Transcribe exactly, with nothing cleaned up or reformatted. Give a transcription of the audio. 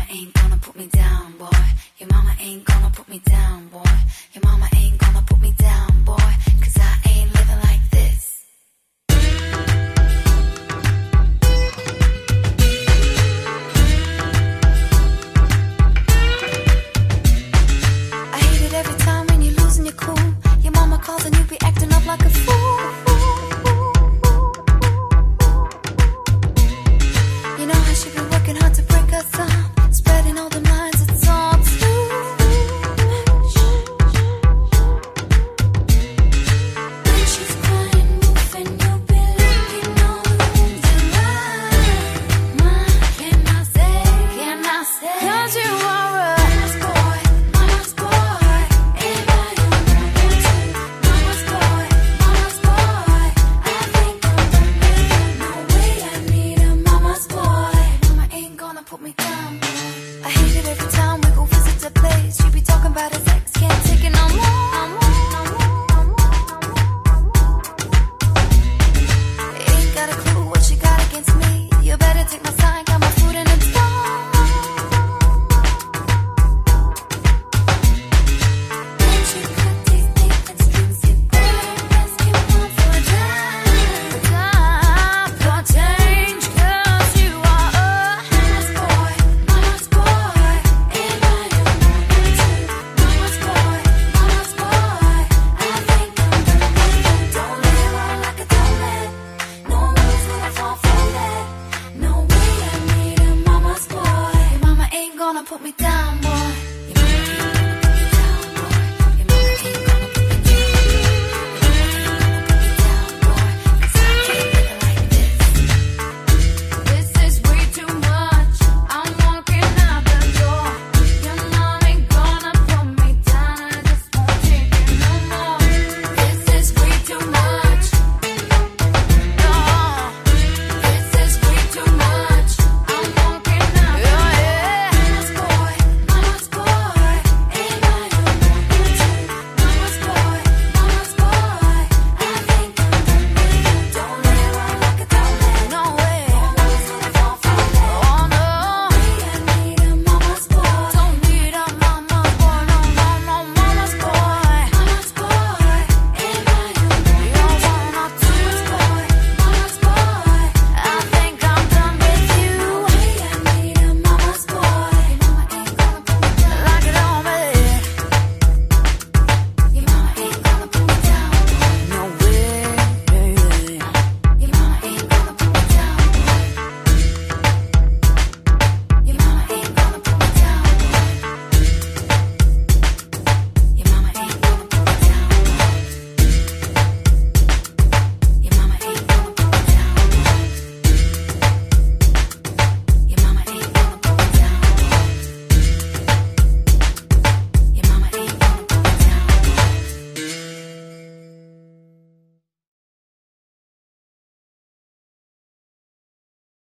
ain't gonna put me down, boy. Your mama ain't gonna put me down, boy. Your mama ain't gonna put me down, boy. Cause I ain't living like this. I hate it every time when you're losing your cool. Your mama calls and you be acting up like a fool. You know how she been working hard to break us up, spreading all the lines, it's all too much. When she's crying, moving, you'll be looking all the wounds in mine. Mine, can I say, can I say? Cause you are a mama's boy, mama's boy. Anybody who knows you, mama's boy, mama's boy. I think I'm done with you. No way I need a mama's boy. Mama ain't gonna put me down, boy. I hate it every time we go visit the place. She be talking about his ex, can't take it no more. Ain't got a clue what she got against me. You better take my side, got my foot in its mouth. When she cut these deep and strings, you better rescue one for a time. Time for change, cause you are a mama's boy, mama's boy. Anybody who knows you, mama's boy, mama's boy. I think I'm done with you. Don't live on like a donut. No one's gonna fall for that. No way I need a mama's boy. Your mama ain't gonna put me down.